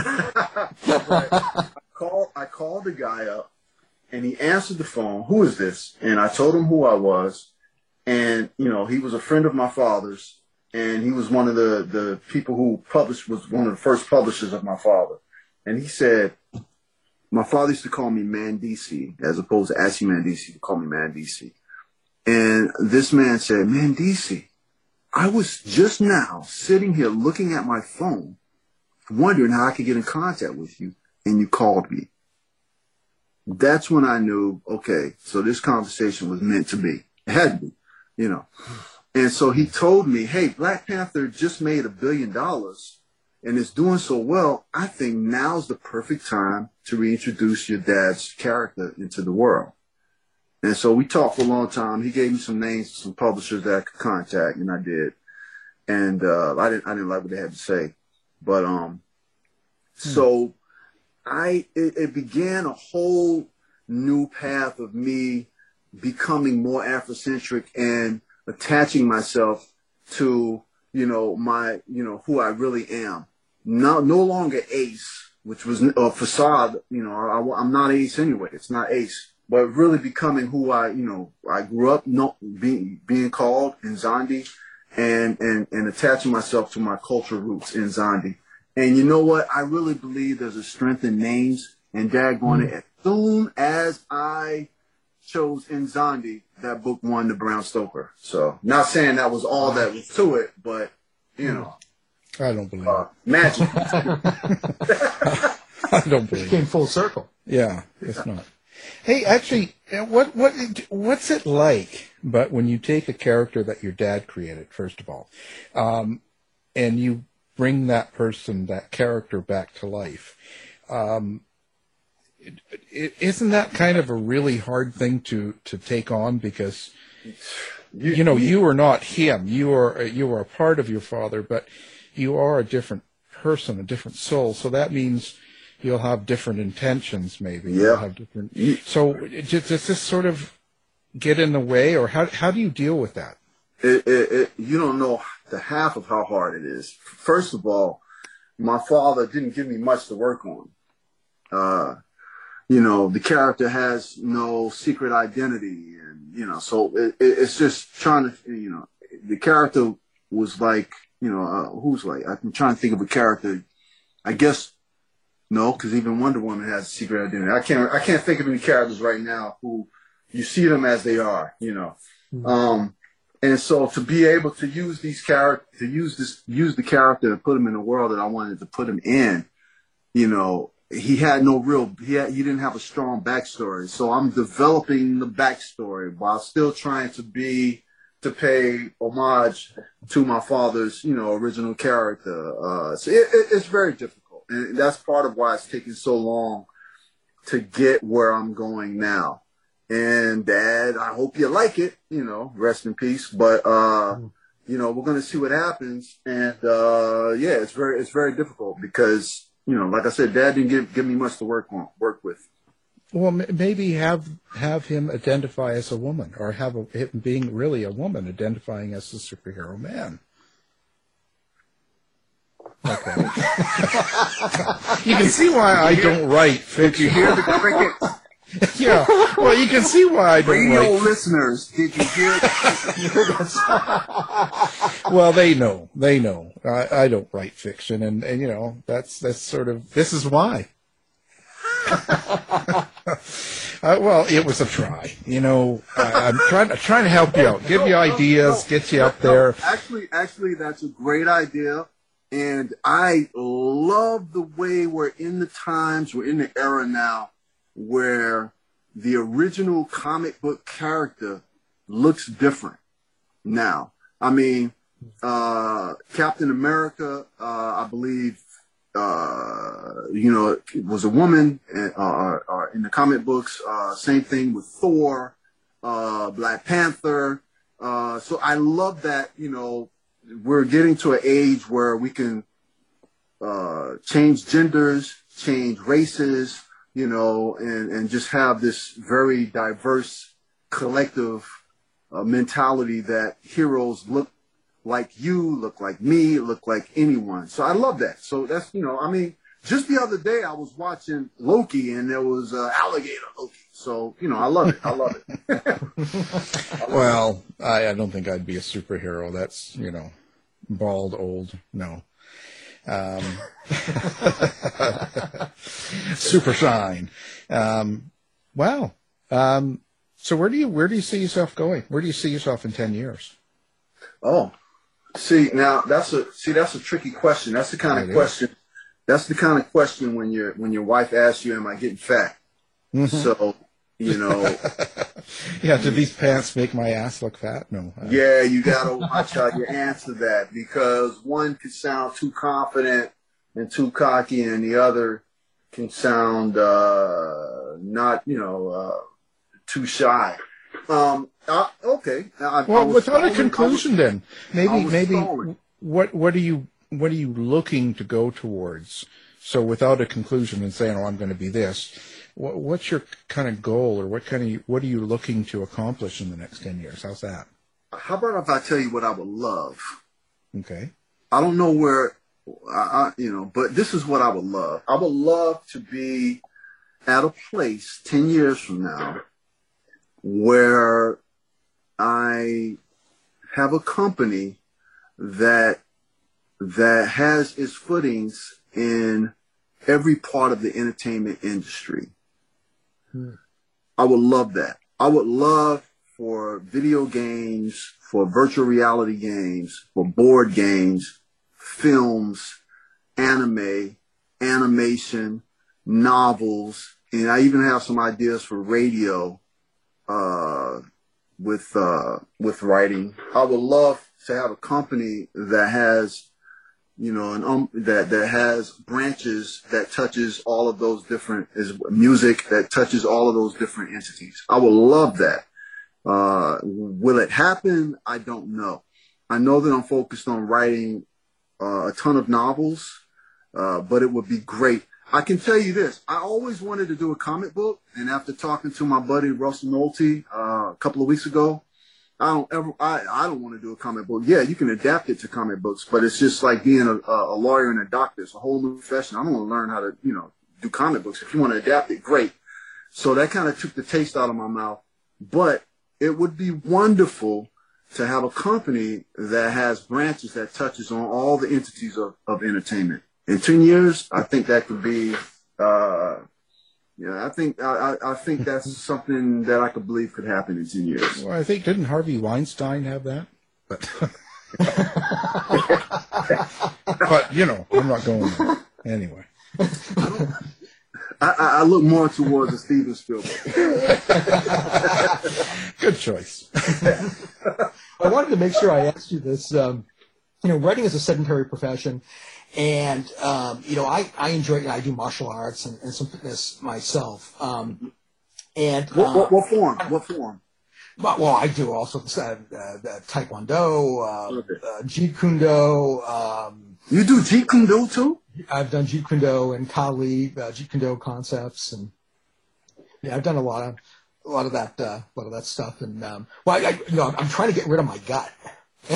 I, called, I called the guy up and he answered the phone. Who is this? And I told him who I was. And, you know, he was a friend of my father's. And he was one of the, the people who published, was one of the first publishers of my father. And he said, my father used to call me Mandisi, as opposed to Asi Mandisi, to call me Mandisi. And this man said, Mandisi, I was just now sitting here looking at my phone, wondering how I could get in contact with you, and you called me. That's when I knew, okay, so this conversation was meant to be. It had to be. you know. And so he told me, hey, Black Panther just made a billion dollars and is doing so well. I think now's the perfect time to reintroduce your dad's character into the world. And so we talked for a long time. He gave me some names, some publishers that I could contact, and I did. And uh, I didn't, I didn't like what they had to say, but um, hmm. so I it, it began a whole new path of me becoming more Afrocentric and attaching myself to, you know, my, you know, who I really am. No, no longer Ace, which was a facade. You know, I, I'm not Ace anyway. It's not Ace. But really becoming who I, you know, I grew up not being being called Nzandi, and and and attaching myself to my cultural roots in Nzandi. And you know what? I really believe there's a strength in names. And daggone it, as soon as I chose Nzandi, that book won the Brown Stoker. So, not saying that was all that was to it, but you know, I don't believe uh, it. Magic. I don't believe it. Came full circle. Yeah, it's not. Hey, actually, what what what's it like? But when you take a character that your dad created, first of all, um, and you bring that person, that character back to life, um, it, it, isn't that kind of a really hard thing to, to take on? Because you, you know you are not him. You are you are a part of your father, but you are a different person, a different soul. So that means you'll have different intentions, maybe. Yeah. You'll have different. So does this sort of get in the way, or how how do you deal with that? It, it, it, you don't know the half of how hard it is. First of all, my father didn't give me much to work on. Uh, you know, the character has no secret identity, and you know, so it, it, it's just trying to, you know, the character was like, you know, uh, who's like, I'm trying to think of a character. I guess. No, because even Wonder Woman has a secret identity. I can't. I can't think of any characters right now who you see them as they are. You know, mm-hmm. um, and so to be able to use these characters, to use this, use the character and put him in the world that I wanted to put him in. You know, he had no real. He had, he didn't have a strong backstory. So I'm developing the backstory while still trying to be to pay homage to my father's, you know, original character. Uh, so it, it, it's very difficult. And that's part of why it's taking so long to get where I'm going now. And Dad, I hope you like it, you know, rest in peace. But, uh, you know, we're going to see what happens. And, uh, yeah, it's very, it's very difficult because, you know, like I said, Dad didn't give, give me much to work on, work with. Well, maybe have, have him identify as a woman, or have a, him being really a woman identifying as a superhero man. Okay. You can see why I don't write fiction. Did you hear the cricket? Yeah. Well, you can see why I don't Radio write. Radio listeners, did you hear the Well, they know. They know. I, I don't write fiction, and, and you know, that's that's sort of, this is why. uh, well, it was a try. You know, I, I'm trying to trying to help you out, give you ideas, get you up there. Actually, actually, that's a great idea. And I love the way we're in the times, we're in the era now where the original comic book character looks different now. I mean, uh, Captain America, uh, I believe, uh, you know, was a woman uh, uh, in the comic books. Uh, same thing with Thor, uh, Black Panther. Uh, so I love that, you know, we're getting to an age where we can uh, change genders, change races, you know, and, and just have this very diverse collective uh, mentality that heroes look like you, look like me, look like anyone. So I love that. So that's, you know, I mean, just the other day I was watching Loki and there was uh, alligator Loki. So, you know, I love it. I love it. I love well, it. I, I don't think I'd be a superhero. That's, you know, bald, old, no. Um, super shine. Um, wow. Um, so where do you where do you see yourself going? Where do you see yourself in ten years? Oh, see now that's a see that's a tricky question. That's the kind of it question. Is. That's the kind of question when your when your wife asks you, "Am I getting fat?" Mm-hmm. So You know. Yeah, do these pants make my ass look fat? No. Uh, yeah, you got to watch how you answer that, because one can sound too confident and too cocky, and the other can sound uh, not, you know, uh, too shy. Um, uh, okay. I, well, I was without stalling, a conclusion, was, then maybe maybe stalling. what what are you what are you looking to go towards? So without a conclusion and saying, "Oh, I'm going to be this," what, what's your kind of goal, or what kind of what are you looking to accomplish in the next ten years? How's that? How about if I tell you what I would love? Okay. I don't know where, I, I, you know, but this is what I would love. I would love to be at a place ten years from now where I have a company that that has its footings in every part of the entertainment industry. Hmm. I would love that. I would love for video games, for virtual reality games, for board games, films, anime, animation, novels, and I even have some ideas for radio uh, with uh, with writing. I would love to have a company that has, you know, an um, that that has branches that touches all of those different is music that touches all of those different entities. I would love that. Uh, will it happen? I don't know. I know that I'm focused on writing uh, a ton of novels, uh, but it would be great. I can tell you this. I always wanted to do a comic book, and after talking to my buddy Russell Nolte uh, a couple of weeks ago, I don't ever. I, I don't want to do a comic book. Yeah, you can adapt it to comic books, but it's just like being a, a lawyer and a doctor. It's a whole new profession. I don't want to learn how to, you know, do comic books. If you want to adapt it, great. So that kind of took the taste out of my mouth. But it would be wonderful to have a company that has branches that touches on all the entities of, of entertainment. In ten years, I think that could be. Uh, Yeah, I think I, I think that's something that I could believe could happen in ten years. Well, I think didn't Harvey Weinstein have that? But, but you know, I'm not going there. Anyway. I, I look more towards a Steven Spielberg. Good choice. I wanted to make sure I asked you this. Um, you know, writing is a sedentary profession. And, um, you know, I, I enjoy, you know, I do martial arts and, and some fitness myself. Um, and, what, uh, what, what form? What form? Well, well I do also uh, uh, Taekwondo, uh, uh, Jeet Kune Do. Um, you do Jeet Kune Do too? I've done Jeet Kune Do and Kali, uh, Jeet Kune Do concepts. And yeah, I've done a lot of, a lot of that, uh, a lot of that stuff. And, um, well, I, I, you know, I'm trying to get rid of my gut. and,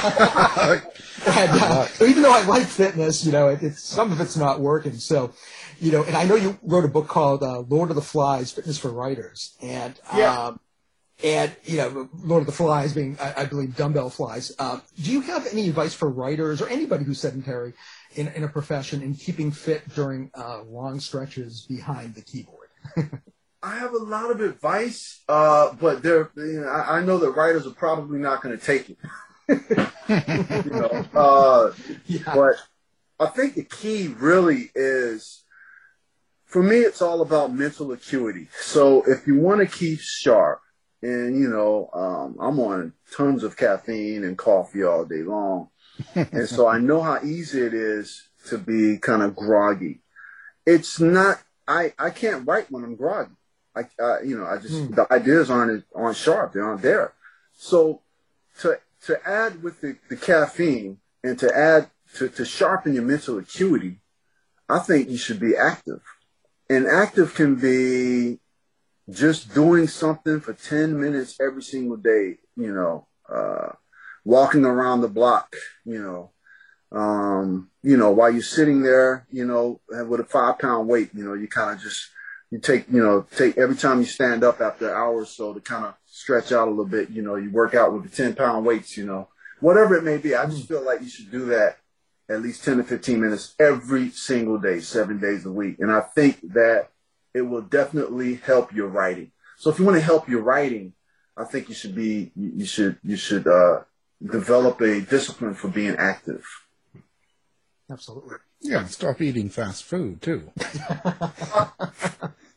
uh, even though I like fitness, you know, it, it's, some of it's not working. So, you know, and I know you wrote a book called uh, Lord of the Flies, Fitness for Writers. And, yeah. um, and you know, Lord of the Flies being, I, I believe, dumbbell flies. Um, do you have any advice for writers or anybody who's sedentary in, in a profession in keeping fit during uh, long stretches behind the keyboard? I have a lot of advice, uh, but there, you know, I, I know that writers are probably not going to take it. you know, uh, yeah. But I think the key really is, for me, it's all about mental acuity. So if you want to keep sharp, and you know, um, I'm on tons of caffeine and coffee all day long, and so I know how easy it is to be kind of groggy. It's not. I I can't write when I'm groggy. I, uh, you know, I just mm. the ideas aren't aren't sharp. They aren't there. So to to add with the, the caffeine and to add to, to sharpen your mental acuity, I think you should be active. And active can be just doing something for ten minutes every single day. You know, uh, walking around the block. You know, um, you know, while you're sitting there, you know, with a five pound weight. You know, you kind of just You take, you know, take every time you stand up after an hour or so to kind of stretch out a little bit, you know, you work out with the ten pound weights, you know, whatever it may be. I just feel like you should do that at least ten to fifteen minutes every single day, seven days a week. And I think that it will definitely help your writing. So if you want to help your writing, I think you should be, you should, you should, uh, develop a discipline for being active. Absolutely. Yeah, stop eating fast food too.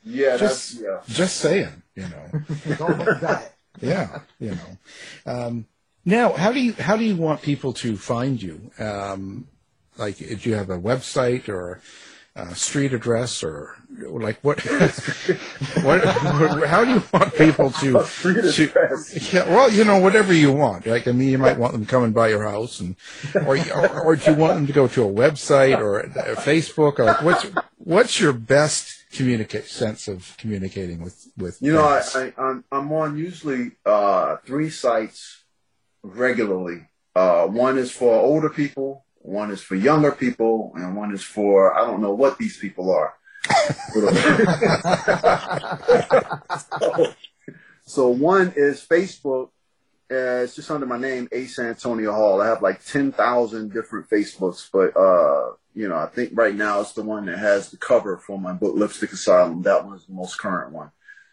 Yeah, just, that's, yeah. Just saying, you know. It's all about the diet. Yeah, you know. Um, now, how do you how do you want people to find you? Um, like, do you have a website or a street address, or like what? what? How do you want people to? to yeah, well, you know, whatever you want. Like, I mean, you might want them coming by your house, and or or, or do you want them to go to a website or a, a Facebook? Or like, what's what's your best communicate sense of communicating with with you know I, fans? I I'm, I'm on usually uh three sites regularly. Uh one is for older people, one is for younger people, and one is for I don't know what these people are. so, so one is Facebook. Uh, it's just under my name, Ace Antonio Hall. I have like ten thousand different Facebooks, but uh you know, I think right now it's the one that has the cover for my book, Lipstick Asylum. That one's the most current one.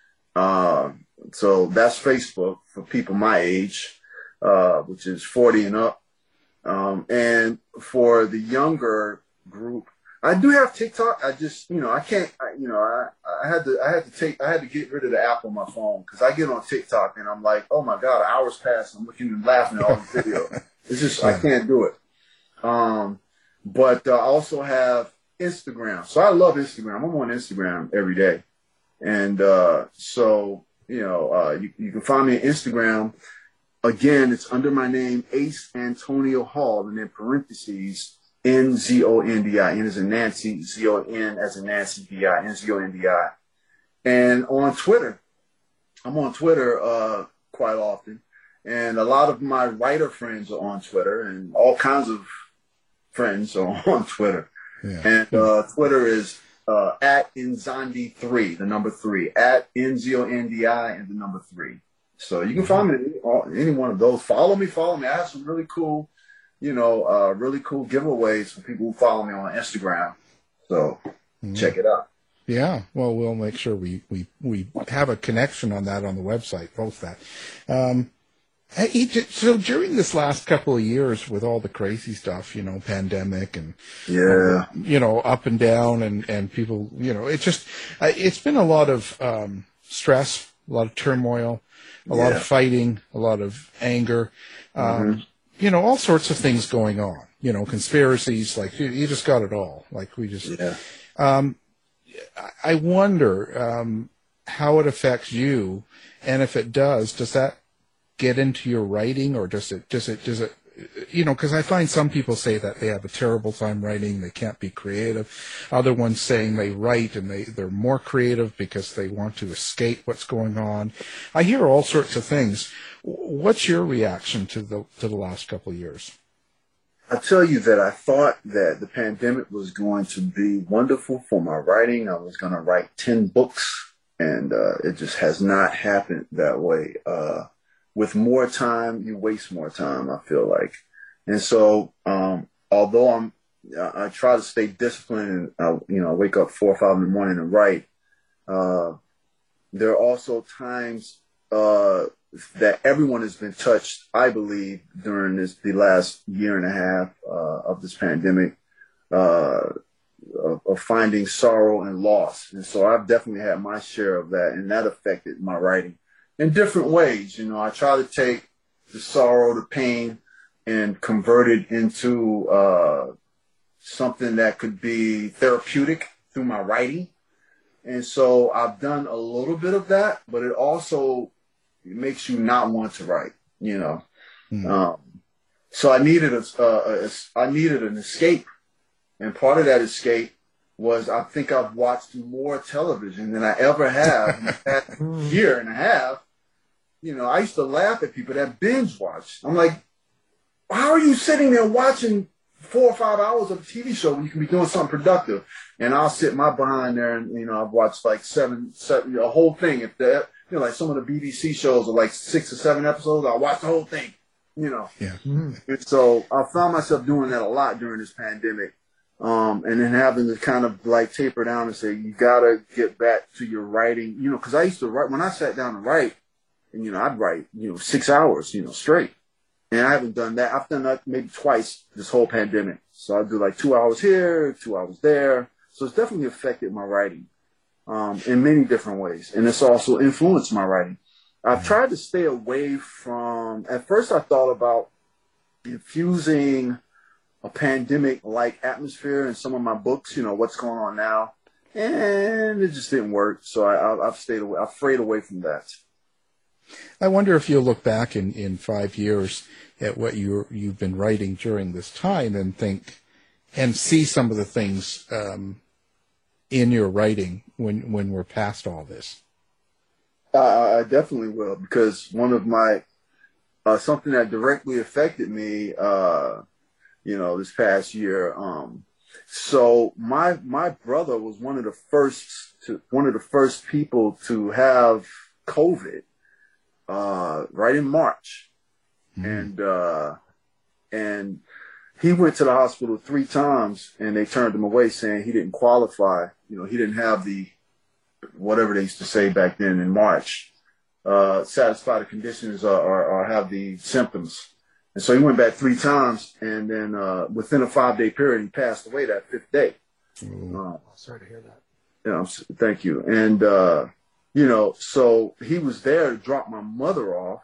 Uh, so that's Facebook for people my age, uh, which is forty and up. Um, and for the younger group, I do have TikTok. I just, you know, I can't, I, you know, I, I had to, I had to take, I had to get rid of the app on my phone because I get on TikTok and I'm like, oh my God, hours pass. I'm looking and laughing at all the video. It's just, I can't do it. Um, But uh, I also have Instagram. So I love Instagram. I'm on Instagram every day. And uh, so, you know, uh, you, you can find me on Instagram. Again, it's under my name, Ace Antonio Hall, and then parentheses, N Z O N D I. N as in Nancy, Z O N as in Nancy, D I, N Z O N D I. And on Twitter, I'm on Twitter uh, quite often. And a lot of my writer friends are on Twitter, and all kinds of friends are on Twitter. Yeah. And uh, Twitter is uh, at Nzandi three, the number three, at N Z O N D I and the number three. So you can find me at any one of those. Follow me, follow me. I have some really cool, you know, uh, really cool giveaways for people who follow me on Instagram. So mm-hmm. check it out. Yeah, well, we'll make sure we, we, we have a connection on that on the website, post that. Um, Hey, so during this last couple of years with all the crazy stuff, you know, pandemic and, yeah, uh, you know, up and down and, and people, you know, it's just, uh, it's been a lot of um, stress, a lot of turmoil, a yeah. lot of fighting, a lot of anger, um, mm-hmm. you know, all sorts of things going on, you know, conspiracies, like you, you just got it all. Like we just, yeah. um, I wonder um, how it affects you. And if it does, does that get into your writing, or does it, does it, does it, you know, because I find some people say that they have a terrible time writing, they can't be creative. Other ones saying they write and they, they're more creative because they want to escape what's going on. I hear all sorts of things. What's your reaction to the, to the last couple of years? I tell you that I thought that the pandemic was going to be wonderful for my writing. I was going to write ten books, and uh, it just has not happened that way. Uh, With more time, you waste more time, I feel like. And so, um, although I'm, I try to stay disciplined and, I, you know, wake up four or five in the morning and write, uh, there are also times uh, that everyone has been touched, I believe, during this the last year and a half uh, of this pandemic, uh, of, of finding sorrow and loss. And so I've definitely had my share of that, and that affected my writing in different ways. You know, I try to take the sorrow, the pain, and convert it into uh, something that could be therapeutic through my writing. And so I've done a little bit of that, but it also makes you not want to write, you know. Mm. Um, so I needed a, a, a, I needed an escape. And part of that escape was I think I've watched more television than I ever have in the past year and a half. You know, I used to laugh at people that binge watch. I'm like, how are you sitting there watching four or five hours of a T V show when you can be doing something productive? And I'll sit my behind there and, you know, I've watched like seven, seven, a whole thing. If the, you know, like some of the B B C shows are like six or seven episodes, I'll watch the whole thing, you know. Yeah. Mm-hmm. And so I found myself doing that a lot during this pandemic. Um, and then having to kind of like taper down and say, you got to get back to your writing, you know, because I used to write, when I sat down to write, and, you know, I'd write, you know, six hours, you know, straight. And I haven't done that. I've done that maybe twice this whole pandemic. So I do like two hours here, two hours there. So it's definitely affected my writing. um, in many different ways. And it's also influenced my writing. I've tried to stay away from, at first I thought about infusing a pandemic-like atmosphere in some of my books, you know, what's going on now. And it just didn't work. So I, I, I've stayed away, I've frayed away from that. I wonder if you'll look back in, in five years at what you're, you've been writing during this time and think, and see some of the things um, in your writing when, when we're past all this. Uh, I definitely will, because one of my, uh, something that directly affected me, uh, you know, this past year. Um, so my, my brother was one of the first to, one of the first people to have COVID, uh, right in March. Mm-hmm. And, uh, and he went to the hospital three times and they turned him away saying he didn't qualify. You know, he didn't have the, whatever they used to say back then in March, uh, satisfy the conditions or, or, or have the symptoms. And so he went back three times, and then uh, within a five-day period, he passed away that fifth day. Uh, Sorry to hear that. You know, thank you. And, uh, you know, so he was there to drop my mother off,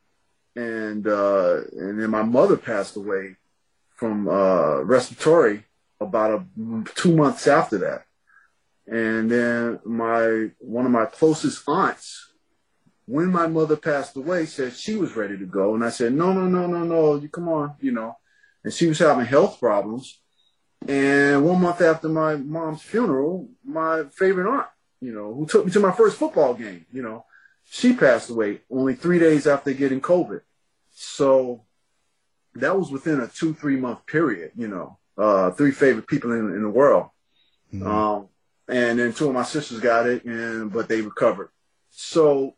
and uh, and then my mother passed away from uh, respiratory about a, two months after that. And then my one of my closest aunts, when my mother passed away, said she was ready to go. And I said, no, no, no, no, no, you come on, you know. And she was having health problems. And one month after my mom's funeral, my favorite aunt, you know, who took me to my first football game, you know, she passed away only three days after getting COVID. So that was within a two, three month period, you know, uh, three favorite people in, in the world. Mm-hmm. Um, and then two of my sisters got it, and but they recovered. So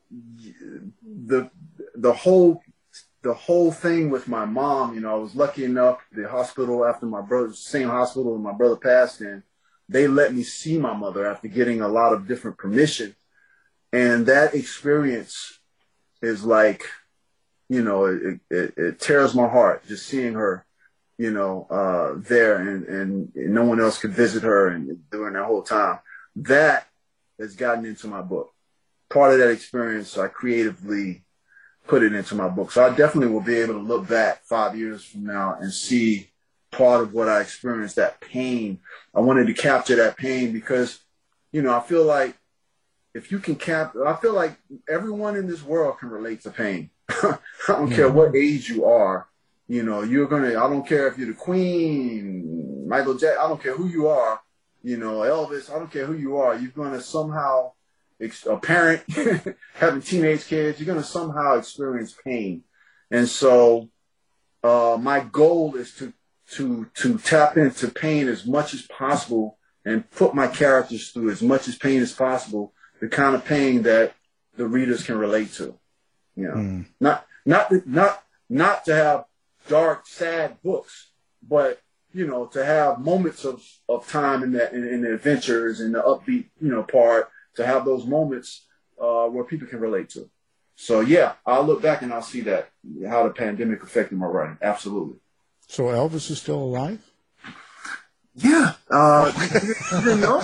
the the whole the whole thing with my mom, you know, I was lucky enough, the hospital after my brother, same hospital my brother passed in, they let me see my mother after getting a lot of different permission. And that experience is like, you know, it, it, it tears my heart just seeing her, you know, uh, there and, and, and no one else could visit her and during that whole time. That has gotten into my book. Part of that experience, I creatively put it into my book. So I definitely will be able to look back five years from now and see part of what I experienced, that pain. I wanted to capture that pain because, you know, I feel like if you can cap, I feel like everyone in this world can relate to pain. I don't yeah. care what age you are. You know, you're going to, I don't care if you're the Queen, Michael Jackson, I don't care who you are, you know, Elvis, I don't care who you are. You're going to somehow, a parent having teenage kids, you're going to somehow experience pain. And so uh, my goal is to, to, to tap into pain as much as possible and put my characters through as much as pain as possible, the kind of pain that the readers can relate to. You know, mm. not, not, not, not to have dark, sad books, but, you know, to have moments of, of time in the, in, in the adventures and the upbeat, you know, part, to have those moments uh, where people can relate to. So, yeah, I'll look back and I'll see that, how the pandemic affected my writing. Absolutely. So Elvis is still alive? Yeah. Uh, you didn't know?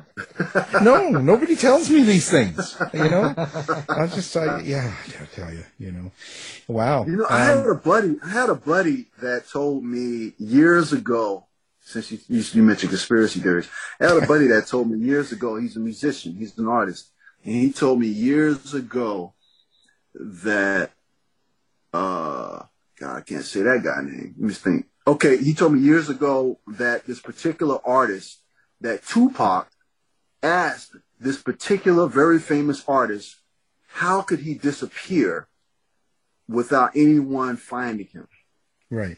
No, nobody tells me these things, you know? I just, I, yeah, I'll tell you, you know. Wow. You know, I um, had a buddy, I had a buddy that told me years ago, since you, you mentioned conspiracy theories, I had a buddy that told me years ago, he's a musician, he's an artist, and he told me years ago that, uh, God, I can't say that guy's name. Let me think. Okay, he told me years ago that this particular artist, that Tupac asked this particular very famous artist, how could he disappear without anyone finding him? Right.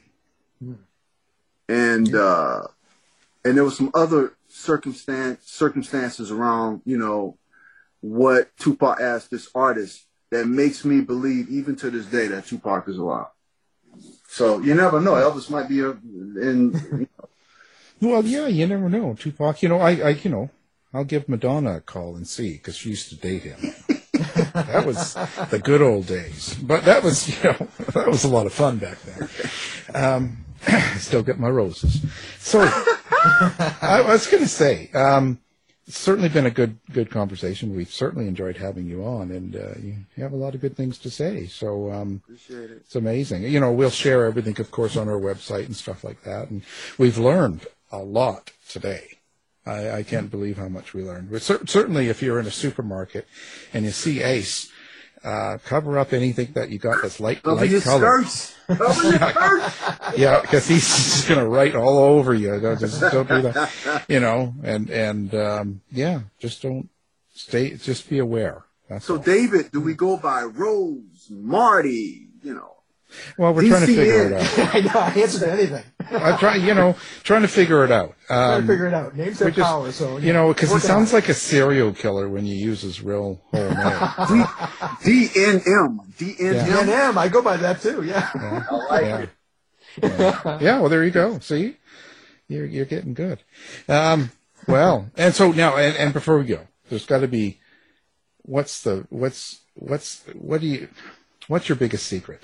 And uh, and there was some other circumstance circumstances around, you know, what Tupac asked this artist that makes me believe, even to this day, that Tupac is alive. So you never know. Elvis might be a, in. You know. Well, yeah, you never know. Tupac, you know, I, I, you know, I'll give Madonna a call and see, because she used to date him. That was the good old days. But that was, you know, that was a lot of fun back then. Um, I still get my roses. So I was going to say, um, it's certainly been a good good conversation. We've certainly enjoyed having you on, and uh, you, you have a lot of good things to say. So um, Appreciate it. It's amazing. You know, we'll share everything, of course, on our website and stuff like that. And we've learned a lot today. I, I can't believe how much we learned. But cer- certainly, if you're in a supermarket and you see Ace, uh, cover up anything that you got that's light Cover light your color. skirts. Cover your skirts. Yeah, because he's just going to write all over you. Don't, just don't do that. You know, and and um, yeah, just don't stay. Just be aware. That's so, all. David, do we go by Rose, Marty? You know. Well, we're D C trying to figure it N. out. I know, I answer to anything. I'm trying, you know, trying to figure it out. Um, trying to figure it out. Names have we just- power, so you know, because he work it sounds out. like a serial killer when you use his real whole name. D N M. D N M. D N M, I go by that too. Yeah. I like Yeah. it. Yeah. Yeah, well, there you go. See, you're you're getting good. Um, well, and so now, and, and before we go, there's got to be, what's the what's what's what do you what's your biggest secret?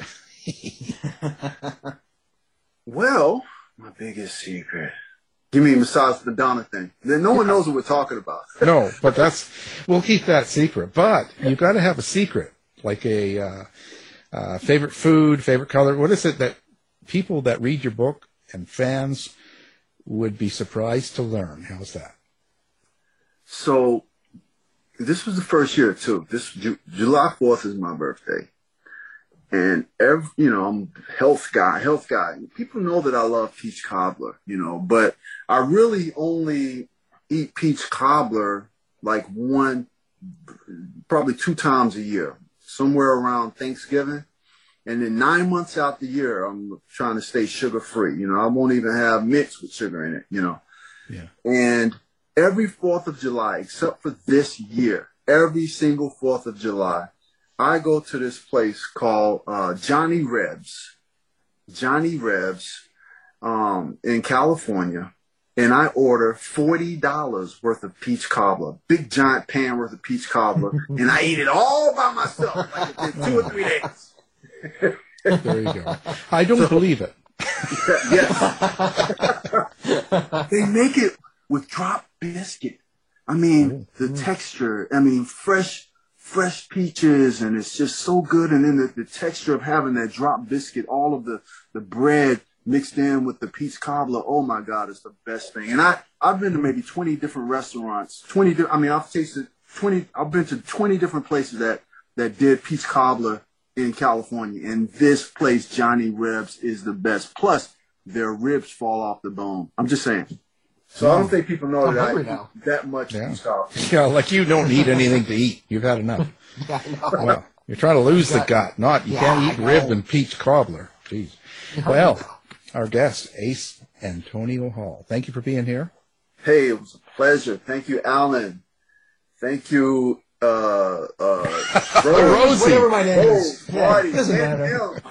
Well, my biggest secret. Give me a massage Madonna thing. Then no one knows what we're talking about. No, but that's, we'll keep that secret. But you got to have a secret, like a uh, uh, favorite food, favorite color. What is it that people that read your book and fans would be surprised to learn? How's that? So this was the first year too. This Ju- July fourth is my birthday. And every, you know, I'm a health guy, health guy. People know that I love peach cobbler, you know, but I really only eat peach cobbler like one, probably two times a year, somewhere around Thanksgiving. And then nine months out the year, I'm trying to stay sugar free. You know, I won't even have mix with sugar in it, you know. Yeah. And every fourth of July, except for this year, every single fourth of July, I go to this place called uh, Johnny Rebs, Johnny Rebs um, in California, and I order forty dollars worth of peach cobbler, big giant pan worth of peach cobbler, and I eat it all by myself, like in two or three days. There you go. I don't so, believe it. Yes. They make it with drop biscuit. I mean, the texture, I mean, fresh... fresh peaches, and it's just so good. And then the, the texture of having that drop biscuit, all of the, the bread mixed in with the peach cobbler. Oh my God, it's the best thing. And I, I've been to maybe twenty different restaurants, twenty, I mean, I've tasted twenty, I've been to twenty different places that, that did peach cobbler in California. And this place, Johnny Rebs, is the best. Plus their ribs fall off the bone. I'm just saying. So I don't think people know I'm that I hungry eat now. that much Yeah. peach cobbler. Yeah, like you don't need anything to eat. You've had enough. Yeah, I know. Well, you're trying to lose the Got- gut. Not, you Yeah, can't I eat rib know. and peach cobbler. Jeez. Well, our guest, Ace Antonio Hall. Thank you for being here. Hey, it was a pleasure. Thank you, Alan. Thank you, uh, uh, Rosie. Whatever my name is. Oh, Yeah, Marty. doesn't N matter.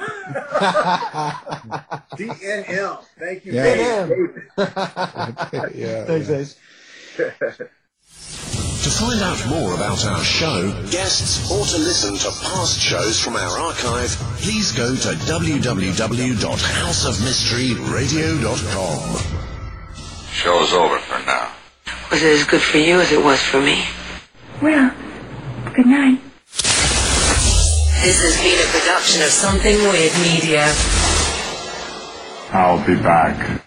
M. D N M. Thank you, Yeah. David. Yeah, Thanks, yeah. Ace. To find out more about our show, guests, or to listen to past shows from our archive, please go to w w w dot house of mystery radio dot com. Show's over for now. Was it as good for you as it was for me? Well, good night. This has been a production of Something Weird Media. I'll be back.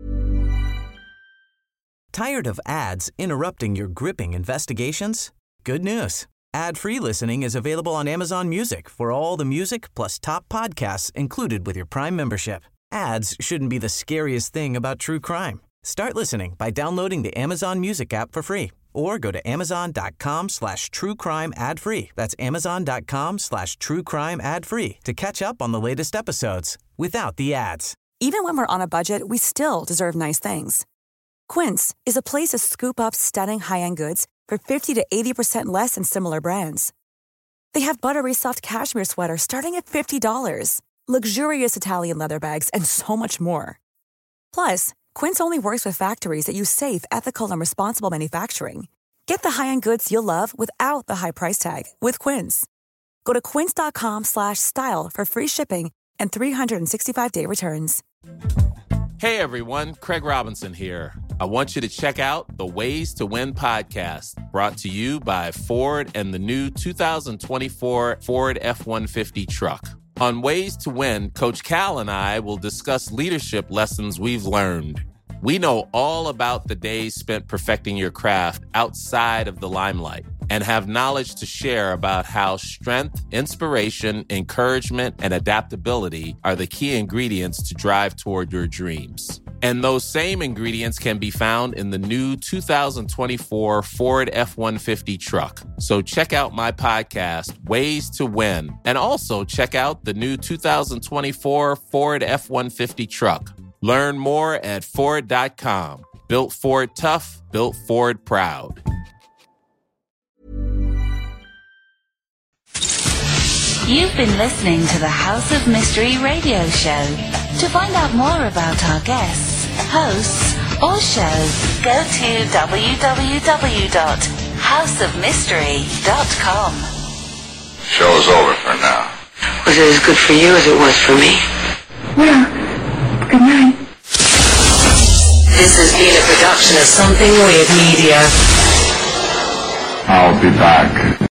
Tired of ads interrupting your gripping investigations? Good news. Ad-free listening is available on Amazon Music for all the music plus top podcasts included with your Prime membership. Ads shouldn't be the scariest thing about true crime. Start listening by downloading the Amazon Music app for free or go to amazon.com slash true crime ad free. That's amazon.com slash true crime ad free to catch up on the latest episodes without the ads. Even when we're on a budget, we still deserve nice things. Quince is a place to scoop up stunning high-end goods for fifty to eighty percent less than similar brands. They have buttery soft cashmere sweaters starting at fifty dollars, luxurious Italian leather bags, and so much more. Plus, Quince only works with factories that use safe, ethical, and responsible manufacturing. Get the high-end goods you'll love without the high price tag with Quince. Go to quince.com slash style for free shipping and three sixty-five day returns. Hey everyone, Craig Robinson here. I want you to check out the Ways to Win podcast, brought to you by Ford and the new two thousand twenty-four Ford F one fifty truck. On Ways to Win, Coach Cal and I will discuss leadership lessons we've learned. We know all about the days spent perfecting your craft outside of the limelight and have knowledge to share about how strength, inspiration, encouragement, and adaptability are the key ingredients to drive toward your dreams. And those same ingredients can be found in the new two thousand twenty-four Ford F one fifty truck. So check out my podcast, Ways to Win, and also check out the new two thousand twenty-four Ford F one fifty truck. Learn more at Ford dot com. Built Ford tough, built Ford proud. You've been listening to the House of Mystery radio show. To find out more about our guests, hosts, or shows, go to w w w dot house of mystery dot com. Show's over for now. Was it as good for you as it was for me? Well, good night. This has been a production of Something Weird Media. I'll be back.